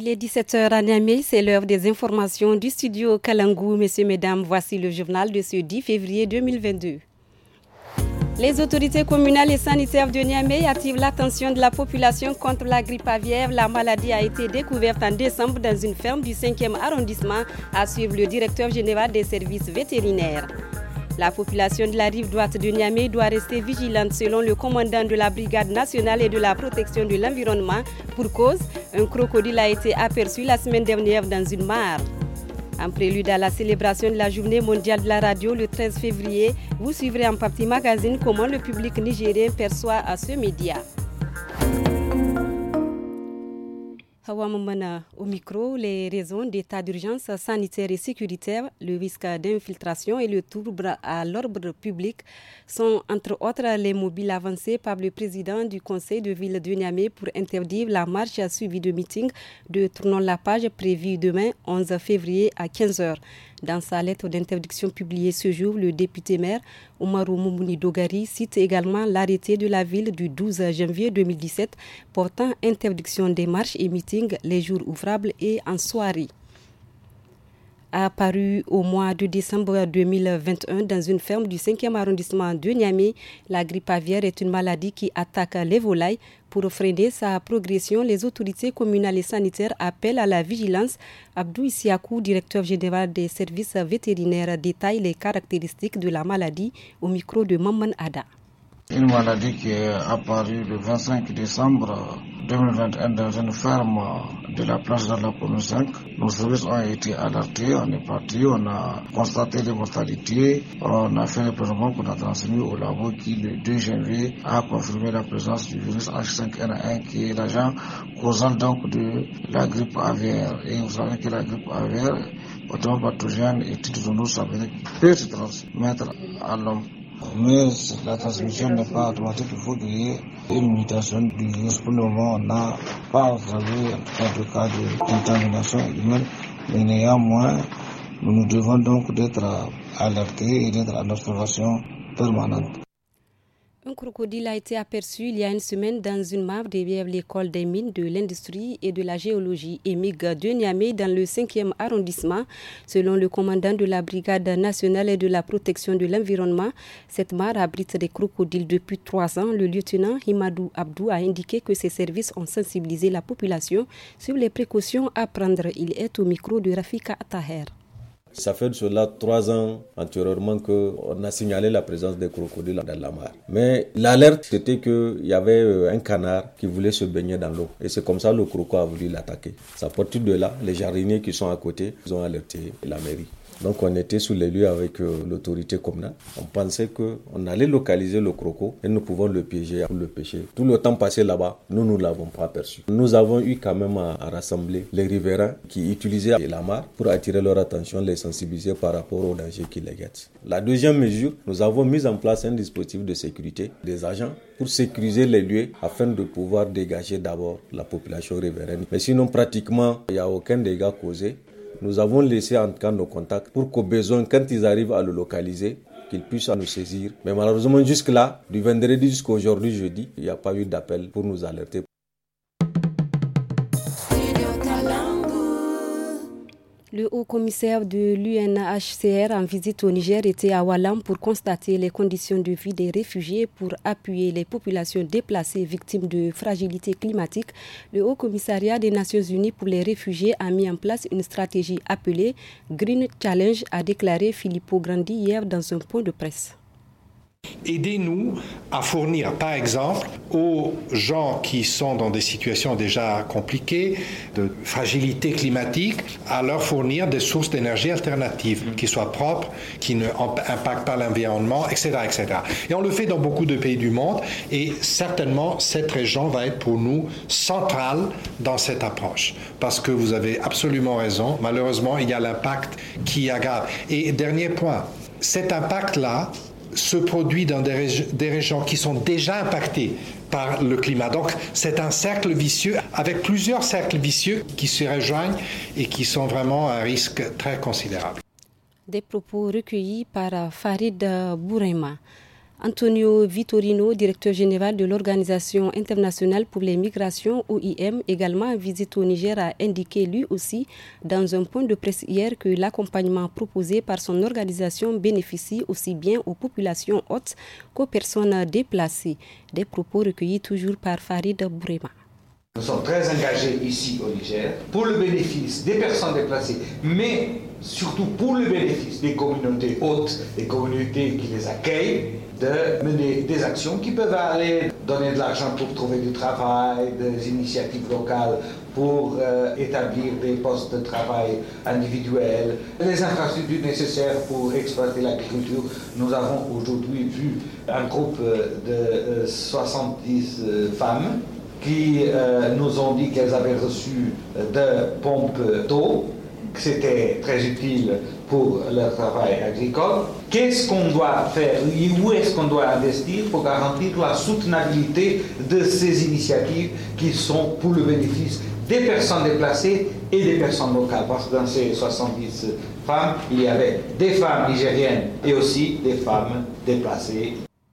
Il est 17h à Niamey, c'est l'heure des informations du studio Kalangou. Messieurs, mesdames, voici le journal de ce 10 février 2022. Les autorités communales et sanitaires de Niamey attirent l'attention de la population contre la grippe aviaire. La maladie a été découverte en décembre dans une ferme du 5e arrondissement, à suivre le directeur général des services vétérinaires. La population de la rive droite de Niamey doit rester vigilante selon le commandant de la brigade nationale et de la protection de l'environnement. Pour cause, un crocodile a été aperçu la semaine dernière dans une mare. En prélude à la célébration de la journée mondiale de la radio le 13 février, vous suivrez en partie magazine comment le public nigérien perçoit à ce média. Hawa Mamana au micro, les raisons d'état d'urgence sanitaire et sécuritaire, le risque d'infiltration et le trouble à l'ordre public sont entre autres les mobiles avancés par le président du conseil de ville de Niamey pour interdire la marche suivie de meeting de Tournons la page prévu demain 11 février à 15h. Dans sa lettre d'interdiction publiée ce jour, le député maire Oumarou Moumouni Dogari cite également l'arrêté de la ville du 12 janvier 2017 portant interdiction des marches et meetings les jours ouvrables et en soirée. Apparue au mois de décembre 2021 dans une ferme du 5e arrondissement de Niamey, la grippe aviaire est une maladie qui attaque les volailles. Pour freiner sa progression, les autorités communales et sanitaires appellent à la vigilance. Abdou Issiakou, directeur général des services vétérinaires, détaille les caractéristiques de la maladie au micro de Maman Ada. Une maladie qui est apparue le 25 décembre 2021 dans une ferme de la place de la commune 5. Nos services ont été alertés, on est parti, on a constaté les mortalités, on a fait le prélèvement qu'on a transmis au labo qui le 2 janvier a confirmé la présence du virus H5N1 qui est l'agent causal donc de la grippe aviaire. Et vous savez que la grippe aviaire, hautement pathogène et titre zoonotique, ça veut dire peut se transmettre à l'homme. Mais la transmission n'est pas automatique, il faut qu'il y ait une mutation du virus. Pour le moment, on n'a pas observé en tout cas de contamination humaine, mais néanmoins, nous devons donc d'être alertés et d'être en observation permanente. Un crocodile a été aperçu il y a une semaine dans une mare derrière l'école des mines de l'industrie et de la géologie EMIG de Niamey dans le 5e arrondissement. Selon le commandant de la brigade nationale et de la protection de l'environnement, cette mare abrite des crocodiles depuis 3 ans. Le lieutenant Himadou Abdou a indiqué que ses services ont sensibilisé la population sur les précautions à prendre. Il est au micro de Rafika Taher. Ça fait de cela 3 ans antérieurement qu'on a signalé la présence des crocodiles dans la mare. Mais l'alerte, c'était qu'il y avait un canard qui voulait se baigner dans l'eau. Et c'est comme ça que le croco a voulu l'attaquer. C'est à partir de là, les jardiniers qui sont à côté, ils ont alerté la mairie. Donc on était sur les lieux avec l'autorité communale. On pensait qu'on allait localiser le croco et nous pouvons le piéger pour le pêcher. Tout le temps passé là-bas, nous ne l'avons pas aperçu. Nous avons eu quand même à rassembler les riverains qui utilisaient la mare pour attirer leur attention, les sensibiliser par rapport aux dangers qui les guettent. La deuxième mesure, nous avons mis en place un dispositif de sécurité des agents pour sécuriser les lieux afin de pouvoir dégager d'abord la population riveraine. Mais sinon, pratiquement, il n'y a aucun dégât causé. Nous avons laissé en tout cas nos contacts pour qu'au besoin, quand ils arrivent à le localiser, qu'ils puissent nous saisir. Mais malheureusement, jusque-là, du vendredi jusqu'à aujourd'hui, jeudi, il n'y a pas eu d'appel pour nous alerter. Le haut-commissaire de l'UNHCR en visite au Niger était à Oualam pour constater les conditions de vie des réfugiés pour appuyer les populations déplacées victimes de fragilité climatique. Le Haut-Commissariat des Nations Unies pour les réfugiés a mis en place une stratégie appelée Green Challenge, a déclaré Filippo Grandi hier dans un point de presse. Aidez-nous à fournir, par exemple, aux gens qui sont dans des situations déjà compliquées, de fragilité climatique, à leur fournir des sources d'énergie alternatives qui soient propres, qui ne impactent pas l'environnement, etc., etc. Et on le fait dans beaucoup de pays du monde et certainement cette région va être pour nous centrale dans cette approche. Parce que vous avez absolument raison, malheureusement, il y a l'impact qui aggrave. Et dernier point, cet impact-là se produit dans des régions qui sont déjà impactées par le climat. Donc, c'est un cercle vicieux avec plusieurs cercles vicieux qui se rejoignent et qui sont vraiment un risque très considérable. Des propos recueillis par Farid Bourema. Antonio Vitorino, directeur général de l'Organisation internationale pour les migrations OIM, également en visite au Niger, a indiqué lui aussi dans un point de presse hier que l'accompagnement proposé par son organisation bénéficie aussi bien aux populations hautes qu'aux personnes déplacées. Des propos recueillis toujours par Farid Bourema. Nous sommes très engagés ici au Niger pour le bénéfice des personnes déplacées, mais surtout pour le bénéfice des communautés hautes, des communautés qui les accueillent, de mener des actions qui peuvent aller donner de l'argent pour trouver du travail, des initiatives locales pour établir des postes de travail individuels, les infrastructures nécessaires pour exploiter l'agriculture. Nous avons aujourd'hui vu un groupe de 70 femmes qui nous ont dit qu'elles avaient reçu des pompes d'eau, que c'était très utile pour leur travail agricole. Qu'est-ce qu'on doit faire et où est-ce qu'on doit investir pour garantir la soutenabilité de ces initiatives qui sont pour le bénéfice des personnes déplacées et des personnes locales? Parce que dans ces 70 femmes, il y avait des femmes nigériennes et aussi des femmes déplacées.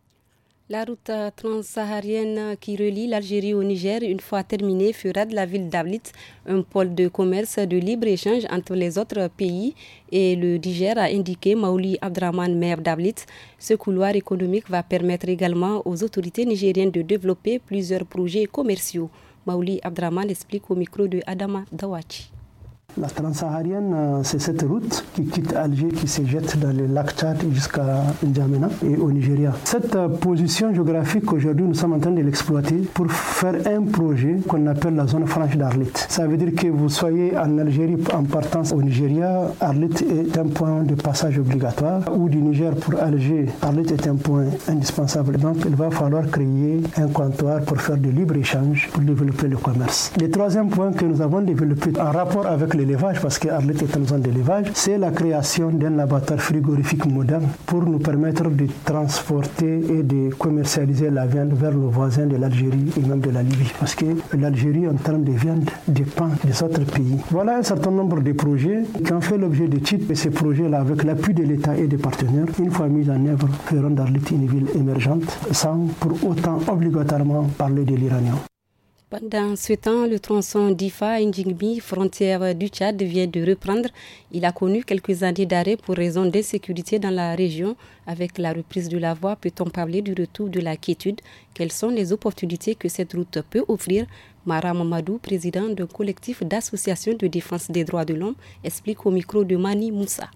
La route transsaharienne qui relie l'Algérie au Niger, une fois terminée, fera de la ville d'Arlit un pôle de commerce de libre-échange entre les autres pays et le Niger, a indiqué Maouli Abdraman, maire d'Arlit. Ce couloir économique va permettre également aux autorités nigériennes de développer plusieurs projets commerciaux. Maouli Abdraman explique au micro de Adama Dawachi. La transsaharienne, c'est cette route qui quitte Alger, qui se jette dans le lac Tchad jusqu'à N'Djamena et au Nigeria. Cette position géographique, aujourd'hui, nous sommes en train de l'exploiter pour faire un projet qu'on appelle la zone franche d'Arlit. Ça veut dire que vous soyez en Algérie en partant au Nigeria, Arlit est un point de passage obligatoire, ou du Niger pour Alger, Arlit est un point indispensable. Donc, il va falloir créer un comptoir pour faire de libre-échange, pour développer le commerce. Le troisième point que nous avons développé en rapport avec l'élevage, parce que Arlit est une zone d'élevage, c'est la création d'un abattoir frigorifique moderne pour nous permettre de transporter et de commercialiser la viande vers nos voisins de l'Algérie et même de la Libye. Parce que l'Algérie, en termes de viande, dépend des autres pays. Voilà un certain nombre de projets qui ont fait l'objet d'études, et ces projets-là, avec l'appui de l'État et des partenaires, une fois mis en œuvre, feront d'Arlit une ville émergente, sans pour autant obligatoirement parler de l'Iranien. Pendant ce temps, le tronçon Difa-N'Djamena, frontière du Tchad, vient de reprendre. Il a connu quelques années d'arrêt pour raison d'insécurité dans la région. Avec la reprise de la voie, peut-on parler du retour de la quiétude? Quelles sont les opportunités que cette route peut offrir? Mara Mamadou, président d'un collectif d'associations de défense des droits de l'homme, explique au micro de Mani Moussa.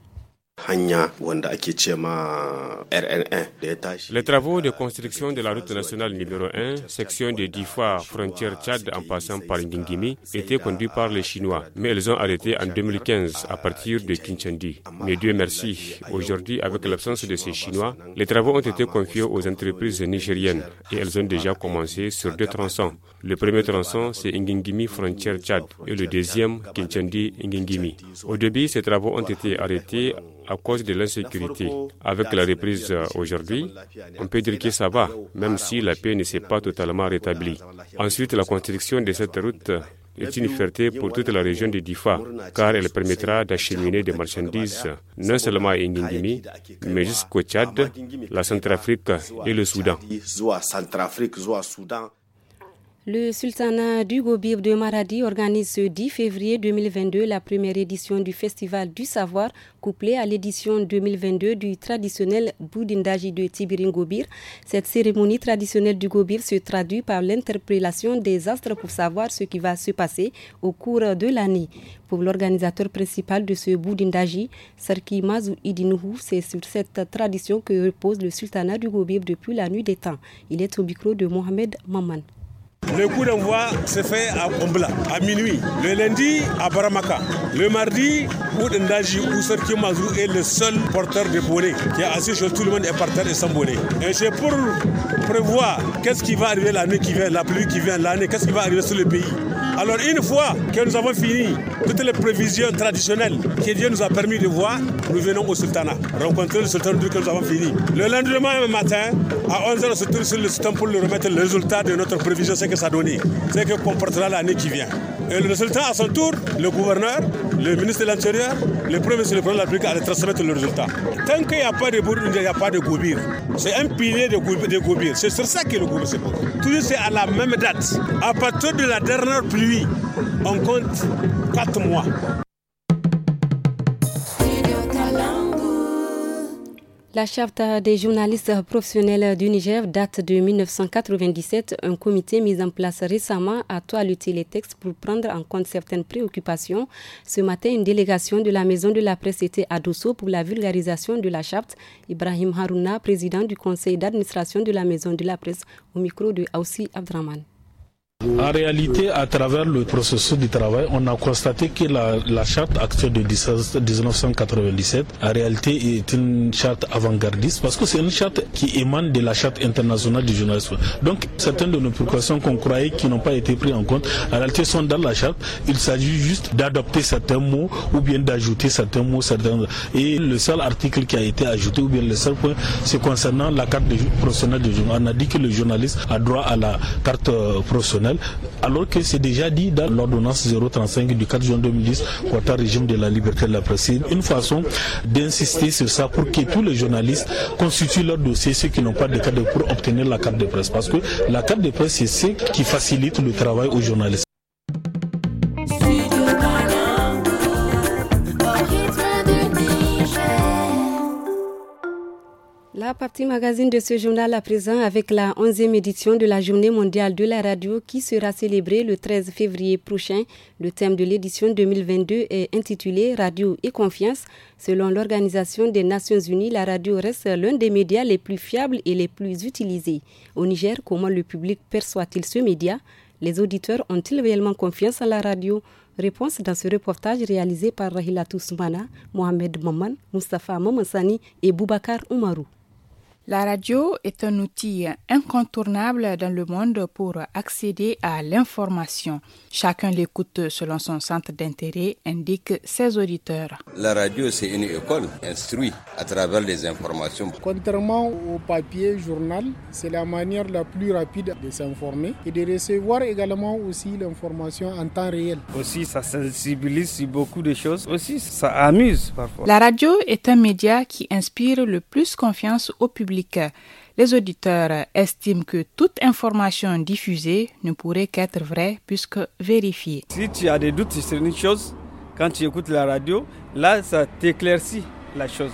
Les travaux de construction de la route nationale numéro 1, section de Difa, frontière Tchad en passant par N'Djamena, étaient conduits par les Chinois, mais ils ont arrêté en 2015 à partir de Kinshandi. Mais Dieu merci, aujourd'hui, avec l'absence de ces Chinois, les travaux ont été confiés aux entreprises nigériennes et elles ont déjà commencé sur 2 tronçons. Le premier tronçon, c'est N'Djamena, frontière Tchad, et le deuxième, Kinshandi-N'Djamena. Au début, ces travaux ont été arrêtés à cause de l'insécurité. Avec la reprise aujourd'hui, on peut dire que ça va, même si la paix ne s'est pas totalement rétablie. Ensuite, la construction de cette route est une fierté pour toute la région de Difa, car elle permettra d'acheminer des marchandises non seulement à N'Djamena, mais jusqu'au Tchad, la Centrafrique et le Soudan. Le sultanat du Gobir de Maradi organise ce 10 février 2022 la première édition du Festival du Savoir, couplée à l'édition 2022 du traditionnel Boudindaji de Tibirin Gobir. Cette cérémonie traditionnelle du Gobir se traduit par l'interpellation des astres pour savoir ce qui va se passer au cours de l'année. Pour l'organisateur principal de ce Boudindaji, Sarki Mazou Idinouhou, c'est sur cette tradition que repose le sultanat du Gobir depuis la nuit des temps. Il est au micro de Mohamed Maman. Le coup d'envoi se fait à Ombla, à minuit. Le lundi, à Baramaka. Le mardi, Boudindaji, où Sarki Mazou est le seul porteur de bonnet, qui est assis sur tout le monde est par terre et sans bonnet. Et c'est pour prévoir qu'est-ce qui va arriver l'année qui vient, la pluie qui vient l'année, qu'est-ce qui va arriver sur le pays. Alors une fois que nous avons fini toutes les prévisions traditionnelles que Dieu nous a permis de voir, nous venons au sultanat, rencontrer le sultan dès que nous avons fini. Le lendemain matin, à 11h, on se tourne sur le sultan pour lui remettre le résultat de notre prévision, ce que ça a donné, ce que comportera l'année qui vient. Et le sultan, à son tour, le gouverneur, le ministre de l'Intérieur, le premier ministre, le président de la République allait transmettre le résultat. Tant qu'il n'y a pas de Burundi, il n'y a pas de Gobir. C'est un pilier de Gobir. C'est sur ça que le Gobir se pose. Toujours c'est à la même date. À partir de la dernière pluie, on compte 4 mois. La charte des journalistes professionnels du Niger date de 1997. Un comité mis en place récemment a toiletté les textes pour prendre en compte certaines préoccupations. Ce matin, une délégation de la Maison de la Presse était à Dosso pour la vulgarisation de la charte. Ibrahim Harouna, président du conseil d'administration de la Maison de la Presse, au micro de Aoussi Abdraman. En réalité, à travers le processus du travail, on a constaté que la charte actuelle de 1997, en réalité, est une charte avant-gardiste parce que c'est une charte qui émane de la charte internationale du journalisme. Donc, certaines de nos précautions qu'on croyait qui n'ont pas été prises en compte, en réalité, sont dans la charte. Il s'agit juste d'adopter certains mots ou bien d'ajouter certains mots. Et le seul article qui a été ajouté, ou bien le seul point, c'est concernant la carte professionnelle du journaliste. On a dit que le journaliste a droit à la carte professionnelle, alors que c'est déjà dit dans l'ordonnance 035 du 4 juin 2010 portant régime de la liberté de la presse. C'est une façon d'insister sur ça pour que tous les journalistes constituent leur dossier, ceux qui n'ont pas de carte pour obtenir la carte de presse. Parce que la carte de presse, c'est ce qui facilite le travail aux journalistes. La partie magazine de ce journal à présent avec la 11e édition de la Journée mondiale de la radio qui sera célébrée le 13 février prochain. Le thème de l'édition 2022 est intitulé « Radio et confiance ». Selon l'Organisation des Nations Unies, la radio reste l'un des médias les plus fiables et les plus utilisés. Au Niger, comment le public perçoit-il ce média? Les auditeurs ont-ils réellement confiance à la radio? Réponse dans ce reportage réalisé par Rahila Tousmana, Mohamed Maman, Moustapha Mamansani et Boubacar Oumarou. La radio est un outil incontournable dans le monde pour accéder à l'information. Chacun l'écoute selon son centre d'intérêt, indiquent ses auditeurs. La radio, c'est une école, instruit à travers les informations. Contrairement au papier, journal, c'est la manière la plus rapide de s'informer et de recevoir également aussi l'information en temps réel. Aussi, ça sensibilise sur beaucoup de choses. Aussi, ça amuse parfois. La radio est un média qui inspire le plus confiance au public. Les auditeurs estiment que toute information diffusée ne pourrait qu'être vraie puisque vérifiée. Si tu as des doutes sur une chose, quand tu écoutes la radio, là, ça t'éclaircit la chose.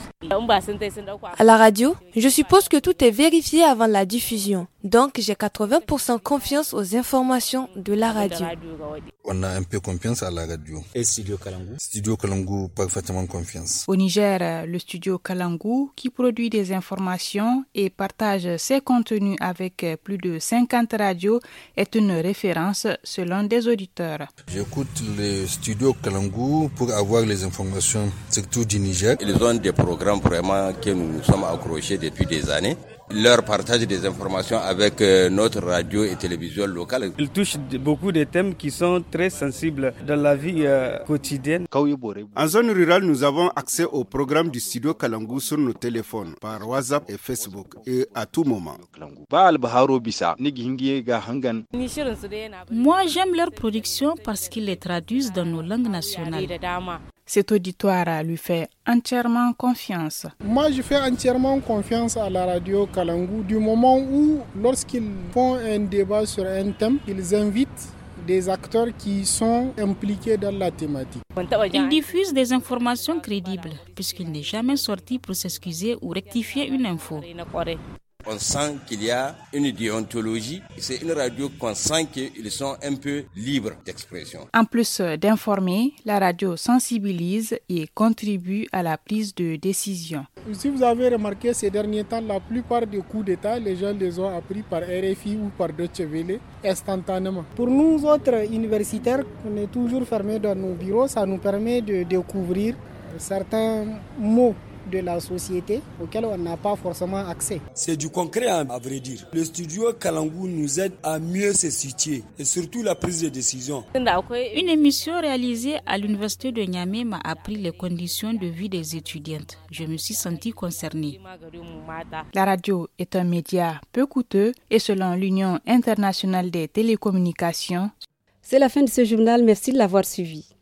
À la radio, je suppose que tout est vérifié avant la diffusion. Donc, j'ai 80% confiance aux informations de la radio. On a un peu confiance à la radio. Et Studio Kalangu? Studio Kalangu, parfaitement confiance. Au Niger, le Studio Kalangu, qui produit des informations et partage ses contenus avec plus de 50 radios, est une référence selon des auditeurs. J'écoute le Studio Kalangu pour avoir les informations, surtout du Niger. Ils ont des programmes vraiment que nous sommes accrochés depuis des années. Leur partage des informations avec notre radio et télévision locale. Ils touchent beaucoup de thèmes qui sont très sensibles dans la vie quotidienne. En zone rurale, nous avons accès au programme du Studio Kalangu sur nos téléphones, par WhatsApp et Facebook, et à tout moment. Moi, j'aime leur production parce qu'ils les traduisent dans nos langues nationales. Cet auditoire lui fait entièrement confiance. Moi, je fais entièrement confiance à la radio Kalangu du moment où, lorsqu'ils font un débat sur un thème, ils invitent des acteurs qui sont impliqués dans la thématique. Ils diffusent des informations crédibles puisqu'il n'est jamais sorti pour s'excuser ou rectifier une info. On sent qu'il y a une déontologie. C'est une radio qu'on sent qu'ils sont un peu libres d'expression. En plus d'informer, la radio sensibilise et contribue à la prise de décision. Si vous avez remarqué ces derniers temps, la plupart des coups d'État, les gens les ont appris par RFI ou par Deutsche Welle instantanément. Pour nous autres universitaires, on est toujours fermés dans nos bureaux. Ça nous permet de découvrir certains mots de la société auquel on n'a pas forcément accès. C'est du concret à vrai dire. Le studio Kalangu nous aide à mieux se situer et surtout la prise de décision. Une émission réalisée à l'université de Niamey m'a appris les conditions de vie des étudiantes. Je me suis sentie concernée. La radio est un média peu coûteux et selon l'Union internationale des télécommunications. C'est la fin de ce journal. Merci de l'avoir suivi.